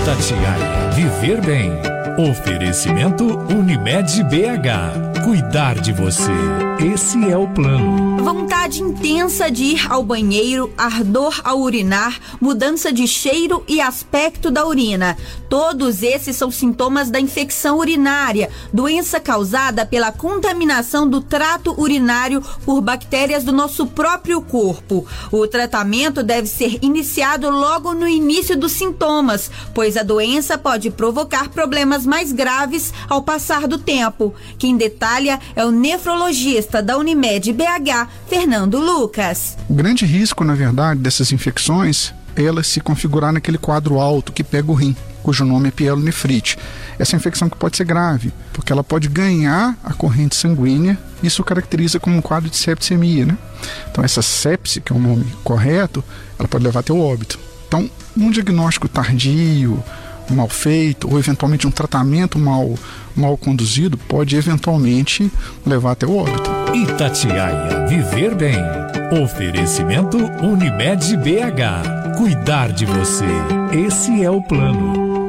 Itatiaia Viver Bem. Oferecimento Unimed BH. Cuidar de você. Esse é o plano. Vontade intensa de ir ao banheiro, ardor ao urinar, mudança de cheiro e aspecto da urina. Todos esses são sintomas da infecção urinária, doença causada pela contaminação do trato urinário por bactérias do nosso próprio corpo. O tratamento deve ser iniciado logo no início dos sintomas, pois a doença pode provocar problemas mais graves ao passar do tempo. Quem detalha é o nefrologista da Unimed BH, Fernando Lucas. O grande risco, na verdade, dessas infecções é elas se configurar naquele quadro alto que pega o rim, cujo nome é pielonefrite. Essa infecção que pode ser grave, porque ela pode ganhar a corrente sanguínea. Isso caracteriza como um quadro de septicemia, né? Então essa sepse, que é o nome correto, ela pode levar até o óbito. Então, um diagnóstico tardio, mal feito, ou eventualmente um tratamento mal conduzido, pode eventualmente levar até o óbito. Itatiaia Viver Bem. Oferecimento Unimed BH. Cuidar de você. Esse é o plano.